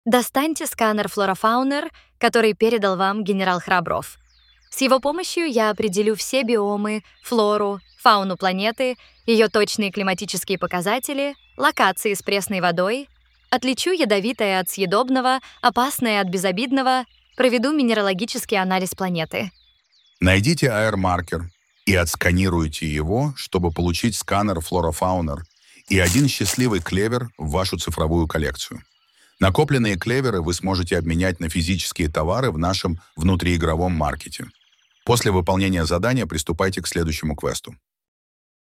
Достаньте сканер Флора-Фаунер, который передал вам генерал Храбров. С его помощью я определю все биомы, флору, фауну планеты, ее точные климатические показатели, локации с пресной водой, отличу ядовитое от съедобного, опасное от безобидного, проведу минералогический анализ планеты. Найдите AR-маркер и отсканируйте его, чтобы получить сканер Флора-Фаунер и один счастливый клевер в вашу цифровую коллекцию. Накопленные клеверы вы сможете обменять на физические товары в нашем внутриигровом маркете. После выполнения задания приступайте к следующему квесту.